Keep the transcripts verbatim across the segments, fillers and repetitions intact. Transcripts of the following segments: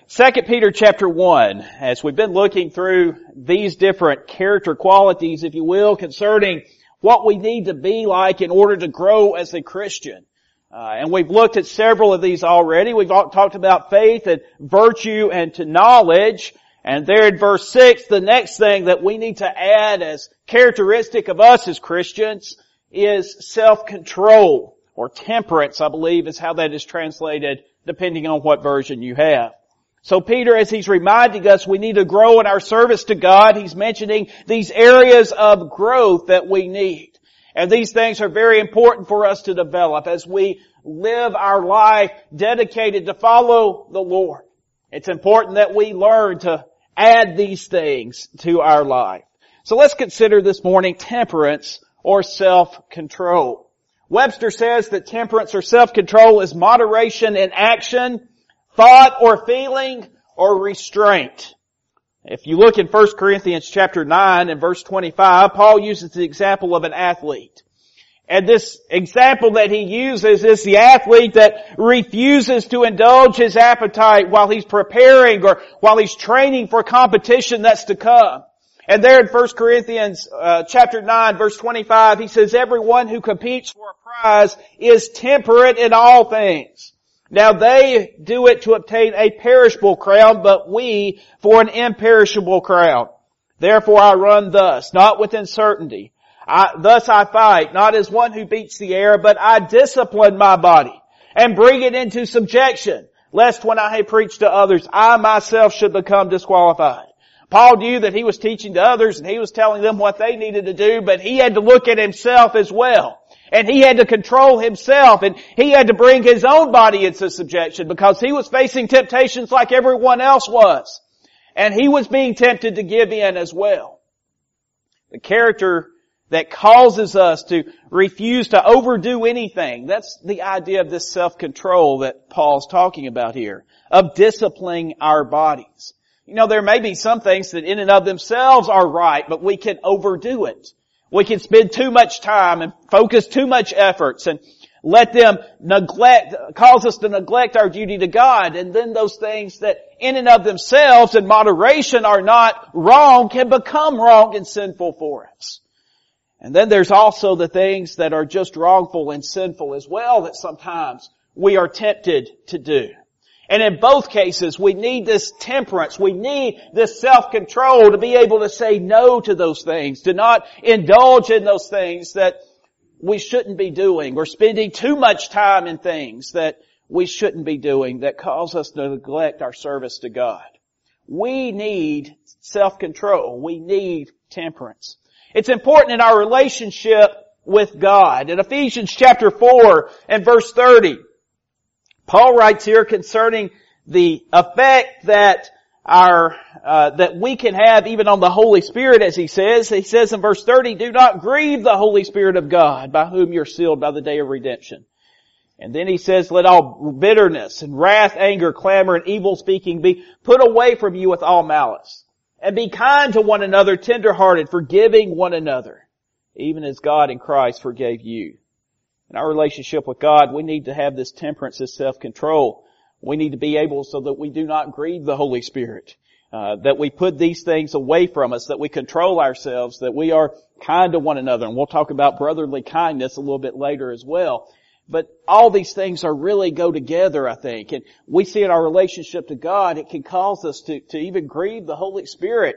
Second Peter chapter one, as we've been looking through these different character qualities, if you will, concerning what we need to be like in order to grow as a Christian. Uh, and we've looked at several of these already. We've all talked about faith and virtue and to knowledge. And there in verse six, the next thing that we need to add as characteristic of us as Christians is self-control, or temperance, I believe is how that is translated, depending on what version you have. So Peter, as he's reminding us we need to grow in our service to God, he's mentioning these areas of growth that we need. And these things are very important for us to develop as we live our life dedicated to follow the Lord. It's important that we learn to add these things to our life. So let's consider this morning temperance or self-control. Webster says that temperance or self-control is moderation in action, thought or feeling, or restraint. If you look in First Corinthians chapter nine and verse twenty-five, Paul uses the example of an athlete. And this example that he uses is the athlete that refuses to indulge his appetite while he's preparing or while he's training for competition that's to come. And there in First Corinthians uh, chapter nine verse twenty-five, he says, everyone who competes for a prize is temperate in all things. Now they do it to obtain a perishable crown, but we for an imperishable crown. Therefore I run thus, not with uncertainty. I, thus I fight, not as one who beats the air, but I discipline my body and bring it into subjection, lest when I have preached to others, I myself should become disqualified. Paul knew that he was teaching to others and he was telling them what they needed to do, but he had to look at himself as well. And he had to control himself, and he had to bring his own body into subjection because he was facing temptations like everyone else was. And he was being tempted to give in as well. The character that causes us to refuse to overdo anything, that's the idea of this self-control that Paul's talking about here, of disciplining our bodies. You know, there may be some things that in and of themselves are right, but we can overdo it. We can spend too much time and focus too much efforts and let them neglect, cause us to neglect our duty to God. And then those things that in and of themselves in moderation are not wrong can become wrong and sinful for us. And then there's also the things that are just wrongful and sinful as well that sometimes we are tempted to do. And in both cases, we need this temperance. We need this self-control to be able to say no to those things, to not indulge in those things that we shouldn't be doing, or spending too much time in things that we shouldn't be doing that cause us to neglect our service to God. We need self-control. We need temperance. It's important in our relationship with God. In Ephesians chapter four and verse thirty, Paul writes here concerning the effect that our, uh, that we can have even on the Holy Spirit, as he says. He says in verse thirty, do not grieve the Holy Spirit of God, by whom you're sealed by the day of redemption. And then he says, let all bitterness and wrath, anger, clamor, and evil speaking be put away from you with all malice. And be kind to one another, tenderhearted, forgiving one another, even as God in Christ forgave you. In our relationship with God, we need to have this temperance, this self-control. We need to be able so that we do not grieve the Holy Spirit, uh, that we put these things away from us, that we control ourselves, that we are kind to one another. And we'll talk about brotherly kindness a little bit later as well. But all these things are really go together, I think. And we see in our relationship to God, it can cause us to, to even grieve the Holy Spirit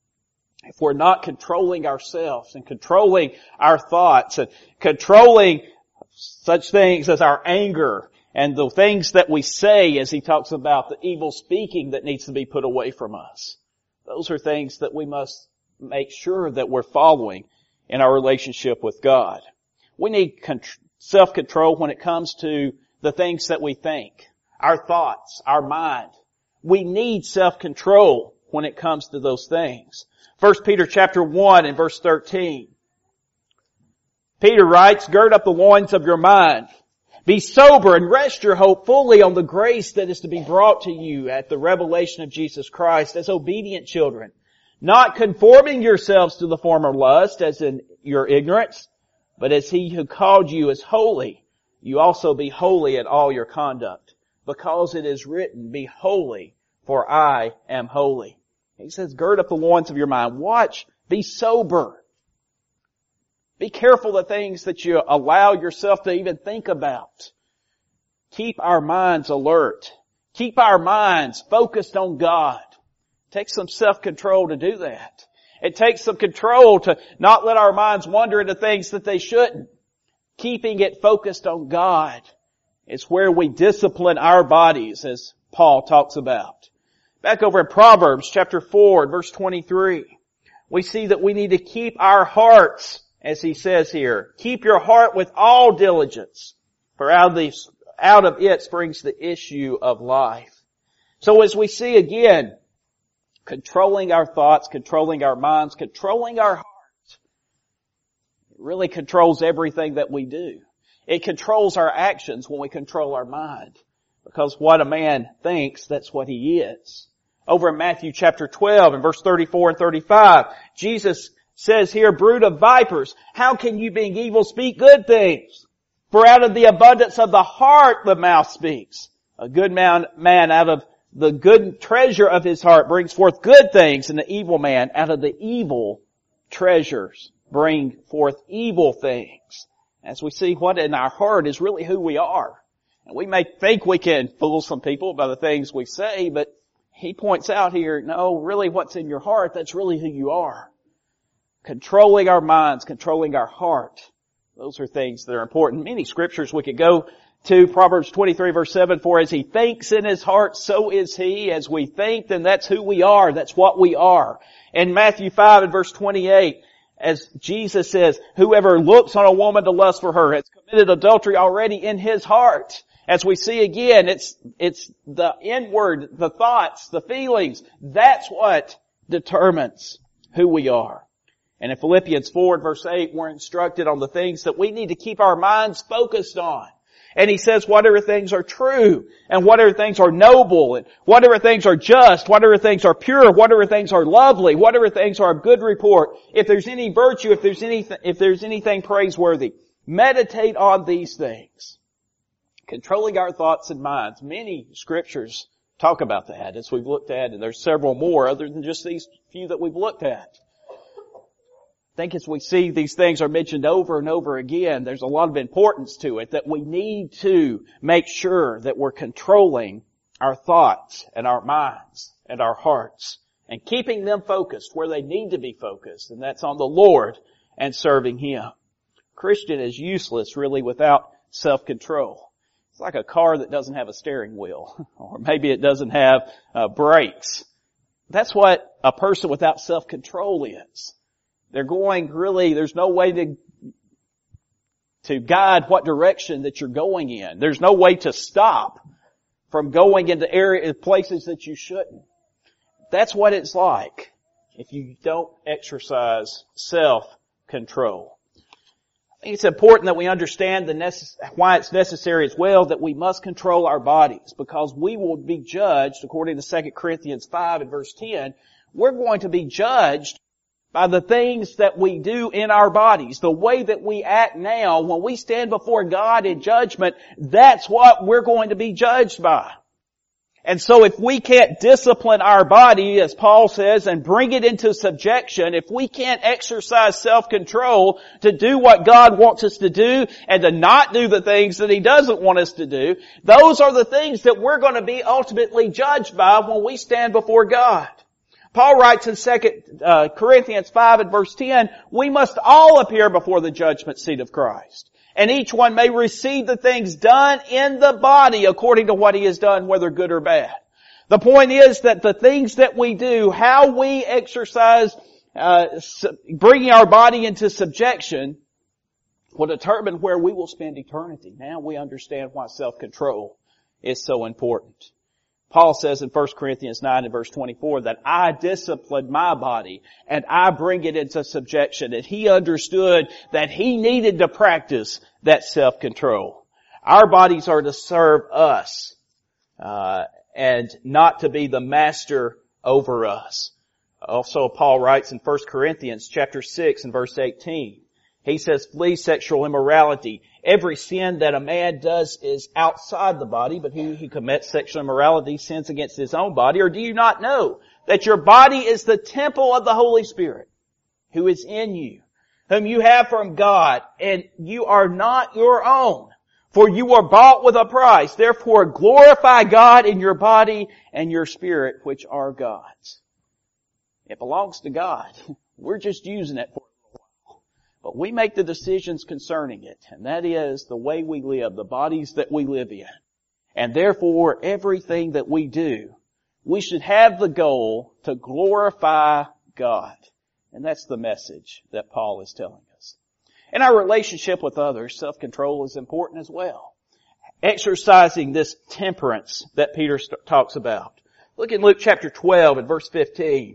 if we're not controlling ourselves and controlling our thoughts and controlling such things as our anger and the things that we say, as he talks about the evil speaking that needs to be put away from us. Those are things that we must make sure that we're following in our relationship with God. We need control. Self-control when it comes to the things that we think, our thoughts, our mind. We need self-control when it comes to those things. First Peter chapter one and verse thirteen. Peter writes, gird up the loins of your mind. Be sober and rest your hope fully on the grace that is to be brought to you at the revelation of Jesus Christ as obedient children, not conforming yourselves to the former lust as in your ignorance, but as he who called you is holy, you also be holy in all your conduct. Because it is written, be holy, for I am holy. He says, gird up the loins of your mind. Watch. Be sober. Be careful the things that you allow yourself to even think about. Keep our minds alert. Keep our minds focused on God. It takes some self-control to do that. It takes some control to not let our minds wander into things that they shouldn't. Keeping it focused on God is where we discipline our bodies, as Paul talks about. Back over in Proverbs chapter four, verse twenty-three, we see that we need to keep our hearts, as he says here, keep your heart with all diligence, for out of, these, out of it springs the issue of life. So as we see again, controlling our thoughts, controlling our minds, controlling our hearts, it really controls everything that we do. It controls our actions when we control our mind. Because what a man thinks, that's what he is. Over in Matthew chapter twelve and verse thirty-four and thirty-five, Jesus says here, brood of vipers, how can you being evil speak good things? For out of the abundance of the heart the mouth speaks. A good man, man out of the good treasure of his heart brings forth good things, and the evil man out of the evil treasures bring forth evil things. As we see, what in our heart is really who we are. And we may think we can fool some people by the things we say, but he points out here, no, really what's in your heart, that's really who you are. Controlling our minds, controlling our heart. Those are things that are important. Many scriptures we could go to. Proverbs twenty-three verse seven, for as he thinks in his heart, so is he. As we think, then that's who we are. That's what we are. In Matthew five and verse twenty-eight, as Jesus says, whoever looks on a woman to lust for her has committed adultery already in his heart. As we see again, it's, it's the inward, the thoughts, the feelings. That's what determines who we are. And in Philippians four verse eight, we're instructed on the things that we need to keep our minds focused on. And he says whatever things are true, and whatever things are noble, and whatever things are just, whatever things are pure, whatever things are lovely, whatever things are of good report, if there's any virtue, if there's anything, if there's anything praiseworthy, meditate on these things. Controlling our thoughts and minds. Many scriptures talk about that, as we've looked at, and there's several more other than just these few that we've looked at. I think as we see these things are mentioned over and over again, there's a lot of importance to it that we need to make sure that we're controlling our thoughts and our minds and our hearts and keeping them focused where they need to be focused, and that's on the Lord and serving Him. Christian is useless really without self-control. It's like a car that doesn't have a steering wheel, or maybe it doesn't have uh, brakes. That's what a person without self-control is. They're going really, there's no way to, to guide what direction that you're going in. There's no way to stop from going into areas, places that you shouldn't. That's what it's like if you don't exercise self-control. I think it's important that we understand the necess- why it's necessary as well that we must control our bodies, because we will be judged, according to Second Corinthians five and verse ten, we're going to be judged by the things that we do in our bodies. The way that we act now, when we stand before God in judgment, that's what we're going to be judged by. And so if we can't discipline our body, as Paul says, and bring it into subjection, if we can't exercise self-control to do what God wants us to do and to not do the things that He doesn't want us to do, those are the things that we're going to be ultimately judged by when we stand before God. Paul writes in Second uh, Corinthians five and verse ten, we must all appear before the judgment seat of Christ, and each one may receive the things done in the body according to what he has done, whether good or bad. The point is that the things that we do, how we exercise uh, bringing our body into subjection, will determine where we will spend eternity. Now we understand why self-control is so important. Paul says in First Corinthians nine and verse twenty-four that I discipline my body and I bring it into subjection. And he understood that he needed to practice that self-control. Our bodies are to serve us, uh, and not to be the master over us. Also, Paul writes in First Corinthians chapter six and verse eighteen. He says, flee sexual immorality. every sin that a man does is outside the body, but he who commits sexual immorality sins against his own body? Or do you not know that your body is the temple of the Holy Spirit, who is in you, whom you have from God, and you are not your own? For you were bought with a price. Therefore glorify God in your body and your spirit, which are God's. It belongs to God. We're just using it for a little while. But we make the decisions concerning it, and that is the way we live, the bodies that we live in. And therefore, everything that we do, we should have the goal to glorify God. And that's the message that Paul is telling us. In our relationship with others, self-control is important as well. Exercising this temperance that Peter st- talks about. Look in Luke chapter twelve and verse fifteen.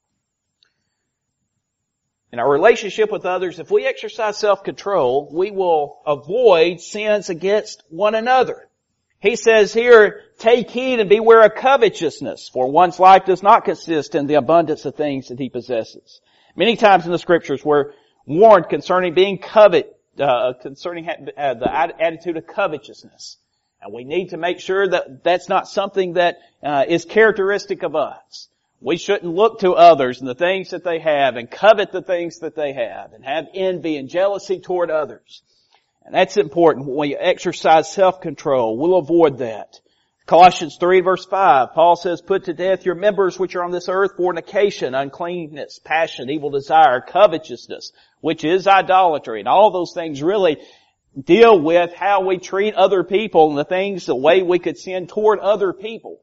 In our relationship with others, if we exercise self-control, we will avoid sins against one another. He says here, take heed and beware of covetousness, for one's life does not consist in the abundance of things that he possesses. Many times in the scriptures we're warned concerning being covet, uh, concerning ha- uh, the attitude of covetousness. And we need to make sure that that's not something that uh, is characteristic of us. We shouldn't look to others and the things that they have and covet the things that they have and have envy and jealousy toward others. And that's important. When we exercise self-control, we'll avoid that. Colossians three verse five, Paul says, put to death your members which are on this earth, fornication, uncleanness, passion, evil desire, covetousness, which is idolatry. And all those things really deal with how we treat other people and the things, the way we could sin toward other people.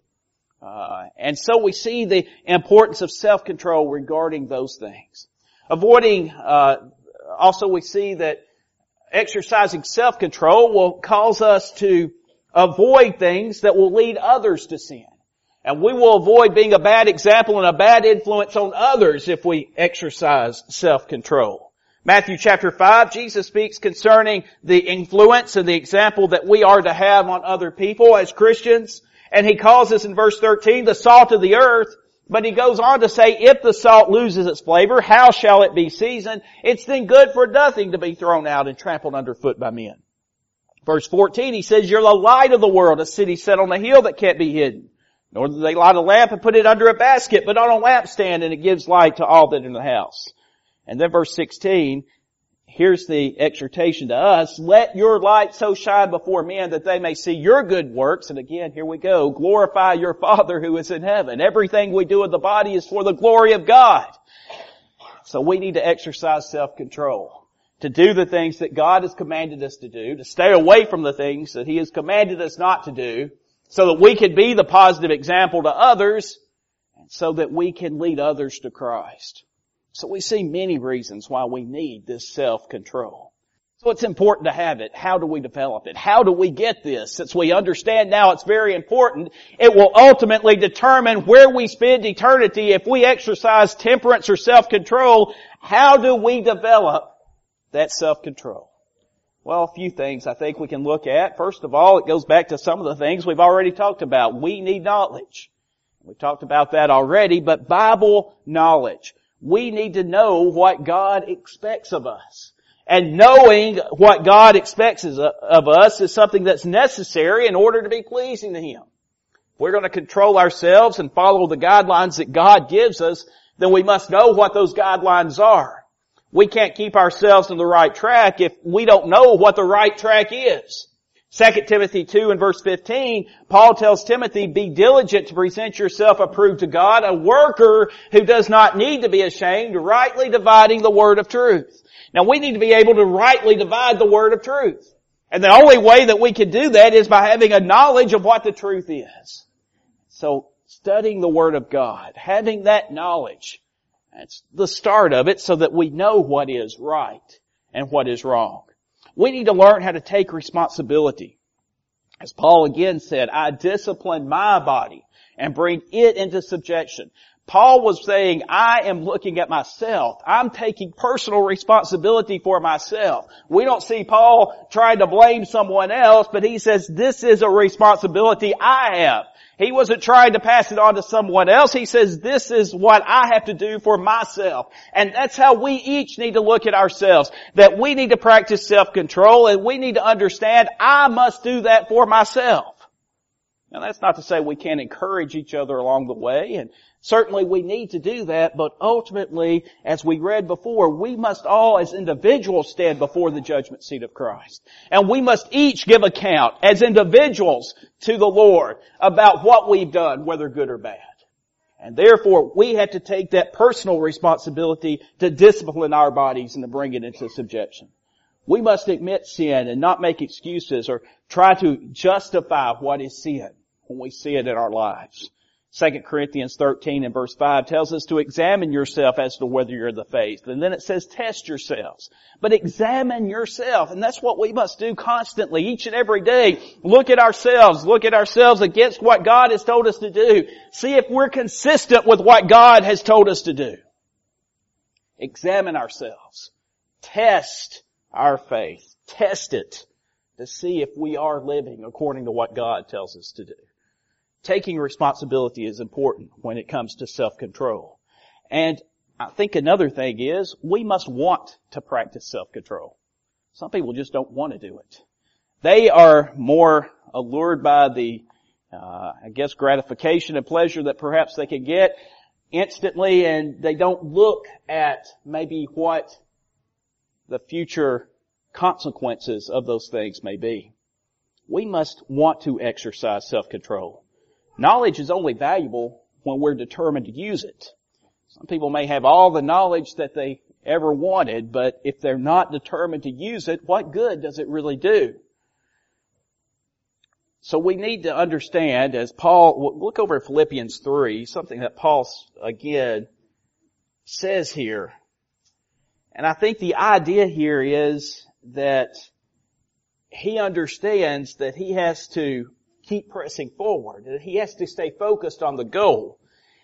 Uh, and so we see the importance of self-control regarding those things. Avoiding, uh, also we see that exercising self-control will cause us to avoid things that will lead others to sin. And we will avoid being a bad example and a bad influence on others if we exercise self-control. Matthew chapter five, Jesus speaks concerning the influence and the example that we are to have on other people as Christians. And he calls us in verse thirteen the salt of the earth. But he goes on to say, if the salt loses its flavor, how shall it be seasoned? It's then good for nothing to be thrown out and trampled underfoot by men. Verse fourteen, he says, you're the light of the world, a city set on a hill that can't be hidden. Nor do they light a lamp and put it under a basket, but on a lampstand, and it gives light to all that are in the house. And then verse sixteen, here's the exhortation to us, let your light so shine before men that they may see your good works. And again, here we go, glorify your Father who is in heaven. Everything we do in the body is for the glory of God. So we need to exercise self-control, to do the things that God has commanded us to do, to stay away from the things that He has commanded us not to do, so that we can be the positive example to others, and so that we can lead others to Christ. So we see many reasons why we need this self-control. So it's important to have it. How do we develop it? How do we get this? Since we understand now it's very important, it will ultimately determine where we spend eternity. If we exercise temperance or self-control, how do we develop that self-control? Well, a few things I think we can look at. First of all, it goes back to some of the things we've already talked about. We need knowledge. We've talked about that already, but Bible knowledge. We need to know what God expects of us. And knowing what God expects of us is something that's necessary in order to be pleasing to Him. If we're going to control ourselves and follow the guidelines that God gives us, then we must know what those guidelines are. We can't keep ourselves on the right track if we don't know what the right track is. Second Timothy two and verse fifteen, Paul tells Timothy, be diligent to present yourself approved to God, a worker who does not need to be ashamed, rightly dividing the word of truth. Now we need to be able to rightly divide the word of truth. And the only way that we can do that is by having a knowledge of what the truth is. So studying the word of God, having that knowledge, that's the start of it so that we know what is right and what is wrong. We need to learn how to take responsibility. As Paul again said, I discipline my body. and bring it into subjection. Paul was saying, I am looking at myself. I'm taking personal responsibility for myself. We don't see Paul trying to blame someone else, but he says, this is a responsibility I have. He wasn't trying to pass it on to someone else. He says, this is what I have to do for myself. And that's how we each need to look at ourselves. That we need to practice self-control, and we need to understand, I must do that for myself. Now that's not to say we can't encourage each other along the way, and certainly we need to do that, but ultimately, as we read before, we must all as individuals stand before the judgment seat of Christ. And we must each give account as individuals to the Lord about what we've done, whether good or bad. And therefore, we have to take that personal responsibility to discipline our bodies and to bring it into subjection. We must admit sin and not make excuses or try to justify what is sin when we see it in our lives. Second Corinthians thirteen and verse five tells us to examine yourself as to whether you're in the faith. And then it says test yourselves. But examine yourself. And that's what we must do constantly, each and every day. Look at ourselves. Look at ourselves against what God has told us to do. See if we're consistent with what God has told us to do. Examine ourselves. Test our faith. Test it to see if we are living according to what God tells us to do. Taking responsibility is important when it comes to self-control. And I think another thing is we must want to practice self-control. Some people just don't want to do it. They are more allured by the, uh, I guess, gratification and pleasure that perhaps they can get instantly, and they don't look at maybe what the future consequences of those things may be. We must want to exercise self-control. Knowledge is only valuable when we're determined to use it. Some people may have all the knowledge that they ever wanted, but if they're not determined to use it, what good does it really do? So we need to understand, as Paul, look over at Philippians three, something that Paul, again, says here. And I think the idea here is that he understands that he has to keep pressing forward, that he has to stay focused on the goal.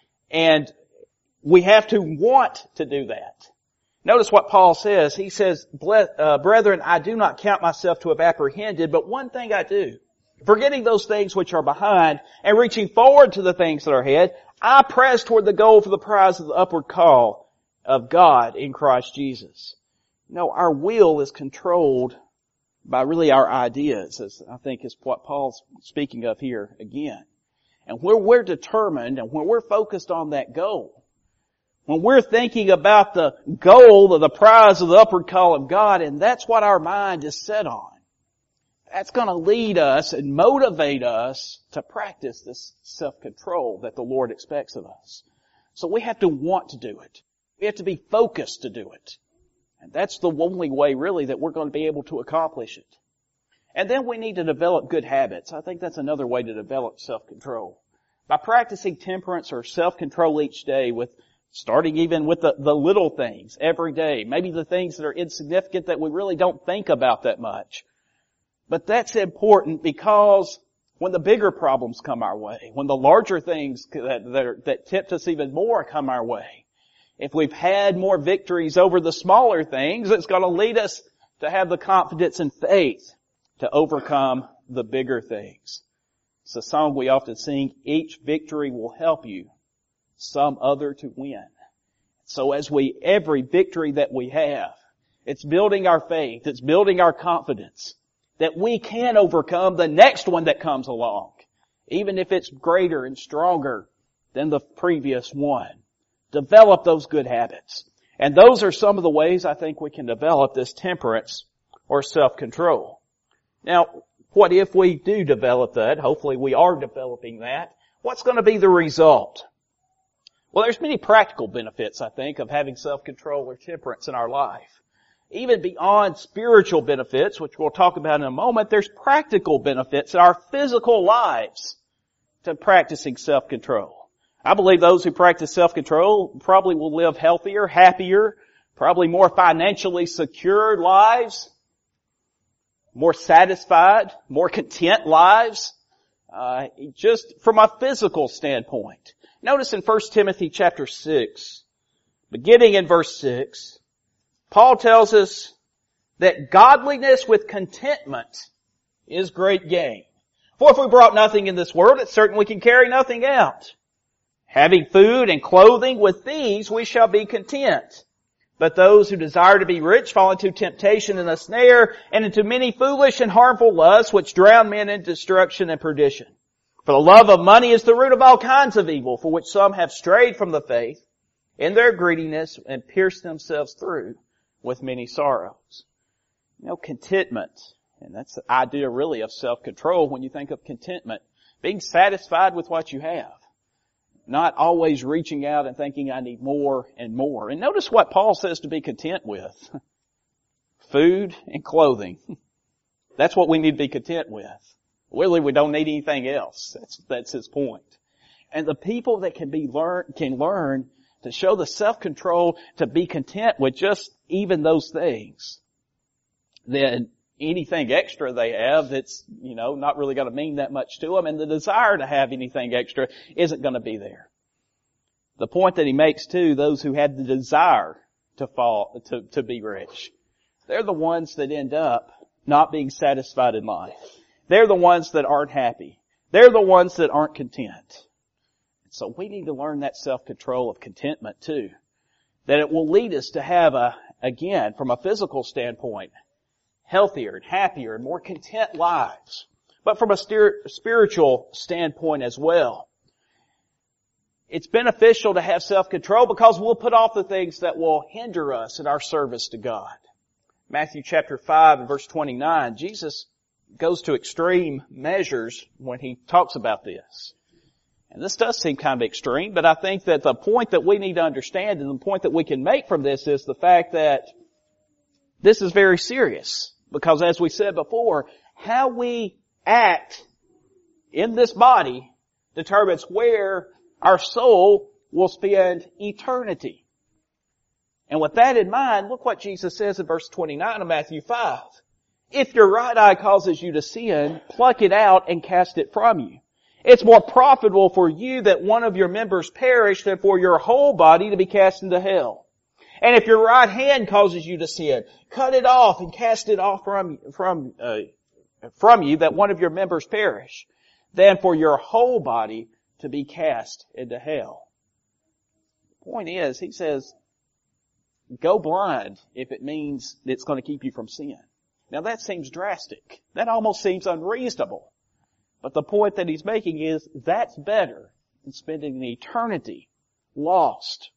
And we have to want to do that. Notice what Paul says. He says, Brethren, I do not count myself to have apprehended, but one thing I do. Forgetting those things which are behind and reaching forward to the things that are ahead, I press toward the goal for the prize of the upward call of God in Christ Jesus. No, our will is controlled by really our ideas, as I think is what Paul's speaking of here again. And when we're determined and when we're focused on that goal, when we're thinking about the goal of the prize of the upward call of God, and that's what our mind is set on, that's going to lead us and motivate us to practice this self-control that the Lord expects of us. So we have to want to do it. We have to be focused to do it. And that's the only way, really, that we're going to be able to accomplish it. And then we need to develop good habits. I think that's another way to develop self-control. By practicing temperance or self-control each day, with starting even with the, the little things every day, maybe the things that are insignificant that we really don't think about that much. But that's important because when the bigger problems come our way, when the larger things that, that, are, that tempt us even more come our way, if we've had more victories over the smaller things, it's going to lead us to have the confidence and faith to overcome the bigger things. It's a song we often sing, each victory will help you, some other to win. So as we, every victory that we have, it's building our faith, it's building our confidence that we can overcome the next one that comes along, even if it's greater and stronger than the previous one. Develop those good habits. And those are some of the ways I think we can develop this temperance or self-control. Now, what if we do develop that? Hopefully we are developing that. What's going to be the result? Well, there's many practical benefits, I think, of having self-control or temperance in our life. Even beyond spiritual benefits, which we'll talk about in a moment, there's practical benefits in our physical lives to practicing self-control. I believe those who practice self-control probably will live healthier, happier, probably more financially secured lives, more satisfied, more content lives. uh, just from a physical standpoint. Notice in First Timothy chapter six, beginning in verse six, Paul tells us that godliness with contentment is great gain. For if we brought nothing in this world, it's certain we can carry nothing out. Having food and clothing, with these we shall be content. But those who desire to be rich fall into temptation and a snare, and into many foolish and harmful lusts, which drown men in destruction and perdition. For the love of money is the root of all kinds of evil, for which some have strayed from the faith in their greediness and pierced themselves through with many sorrows. You know, contentment, and that's the idea really of self-control when you think of contentment. Being satisfied with what you have. Not always reaching out and thinking I need more and more. And notice what Paul says to be content with. Food and clothing. That's what we need to be content with. Really, we don't need anything else. That's, that's his point. And the people that can be learn, can learn to show the self-control to be content with just even those things, then anything extra they have that's, you know, not really going to mean that much to them, and the desire to have anything extra isn't going to be there. The point that he makes too, those who had the desire to fall, to, to be rich, they're the ones that end up not being satisfied in life. They're the ones that aren't happy. They're the ones that aren't content. So we need to learn that self-control of contentment too. That it will lead us to have a, again, from a physical standpoint, healthier and happier and more content lives. But from a spiritual standpoint as well, it's beneficial to have self-control because we'll put off the things that will hinder us in our service to God. Matthew chapter five and verse twenty-nine, Jesus goes to extreme measures when he talks about this. And this does seem kind of extreme, but I think that the point that we need to understand and the point that we can make from this is the fact that this is very serious. Because as we said before, how we act in this body determines where our soul will spend eternity. And with that in mind, look what Jesus says in verse twenty-nine of Matthew five. If your right eye causes you to sin, pluck it out and cast it from you. It's more profitable for you that one of your members perish than for your whole body to be cast into hell. And if your right hand causes you to sin, cut it off and cast it off from, from, uh, from you that one of your members perish, than for your whole body to be cast into hell. The point is, he says, go blind if it means it's going to keep you from sin. Now that seems drastic. That almost seems unreasonable. But the point that he's making is that's better than spending an eternity lost.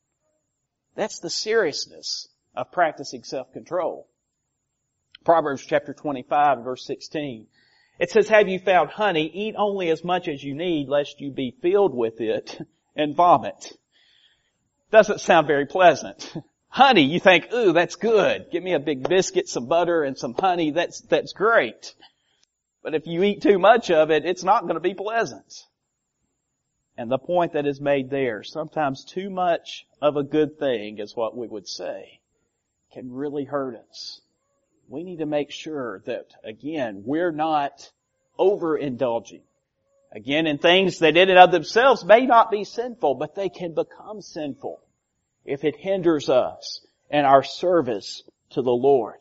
That's the seriousness of practicing self-control. Proverbs chapter twenty-five verse sixteen. It says, have you found honey? Eat only as much as you need, lest you be filled with it and vomit. Doesn't sound very pleasant. Honey, you think, ooh, that's good. Give me a big biscuit, some butter, and some honey. That's, that's great. But if you eat too much of it, it's not going to be pleasant. And the point that is made there, sometimes too much of a good thing is what we would say, can really hurt us. We need to make sure that, again, we're not overindulging. Again, in things that in and of themselves may not be sinful, but they can become sinful if it hinders us in our service to the Lord.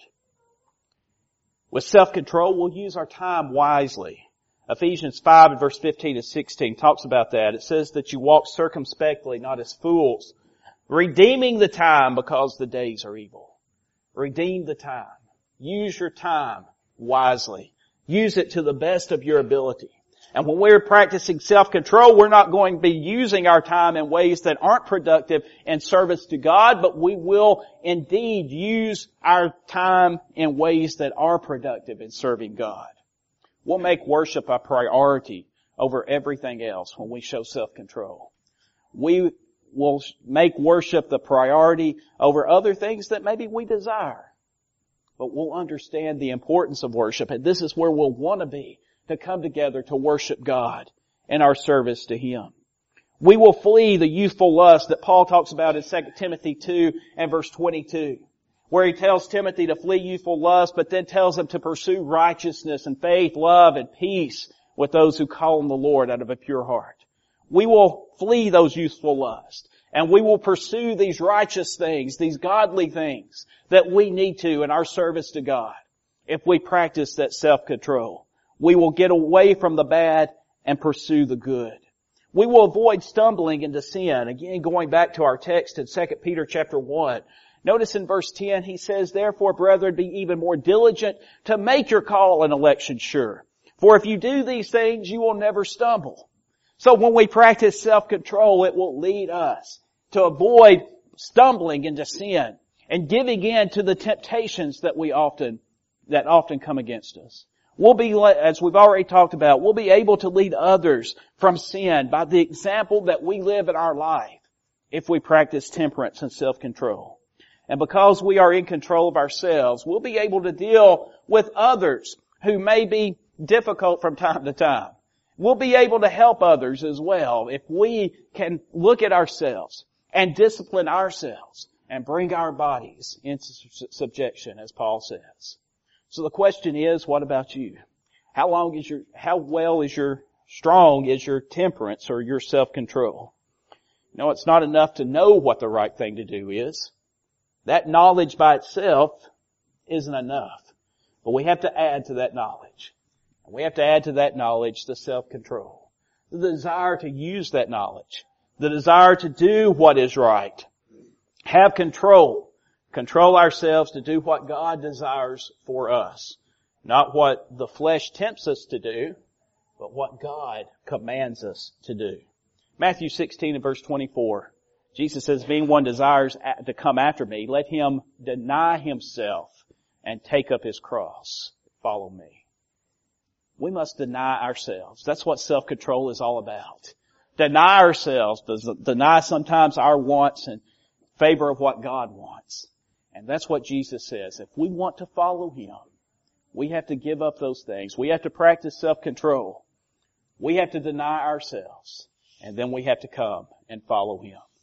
With self-control, we'll use our time wisely. Ephesians five and verse fifteen to sixteen talks about that. It says that you walk circumspectly, not as fools, redeeming the time because the days are evil. Redeem the time. Use your time wisely. Use it to the best of your ability. And when we're practicing self-control, we're not going to be using our time in ways that aren't productive in service to God, but we will indeed use our time in ways that are productive in serving God. We'll make worship a priority over everything else when we show self-control. We will make worship the priority over other things that maybe we desire. But we'll understand the importance of worship, and this is where we'll want to be, to come together to worship God in our service to Him. We will flee the youthful lust that Paul talks about in Second Timothy two and verse twenty-two, where he tells Timothy to flee youthful lust, but then tells him to pursue righteousness and faith, love, and peace with those who call on the Lord out of a pure heart. We will flee those youthful lusts, and we will pursue these righteous things, these godly things that we need to in our service to God. If we practice that self-control, we will get away from the bad and pursue the good. We will avoid stumbling into sin. Again, going back to our text in Second Peter chapter one. Notice in verse ten, he says, "Therefore, brethren, be even more diligent to make your call and election sure. For if you do these things, you will never stumble." So when we practice self-control, it will lead us to avoid stumbling into sin and giving in to the temptations that we often, that often come against us. We'll be, as we've already talked about, we'll be able to lead others from sin by the example that we live in our life if we practice temperance and self-control. And because we are in control of ourselves, we'll be able to deal with others who may be difficult from time to time. We'll be able to help others as well if we can look at ourselves and discipline ourselves and bring our bodies into subjection, as Paul says. So the question is, what about you? How long is your, how well is your, strong is your temperance or your self-control? You know, it's not enough to know what the right thing to do is. That knowledge by itself isn't enough. But we have to add to that knowledge. And we have to add to that knowledge the self-control. The desire to use that knowledge. The desire to do what is right. Have control. Control ourselves to do what God desires for us. Not what the flesh tempts us to do, but what God commands us to do. Matthew sixteen and verse twenty-four. Jesus says, "If anyone desires to come after me, let him deny himself and take up his cross. Follow me." We must deny ourselves. That's what self-control is all about. Deny ourselves, deny sometimes our wants in favor of what God wants. And that's what Jesus says. If we want to follow Him, we have to give up those things. We have to practice self-control. We have to deny ourselves. And then we have to come and follow Him.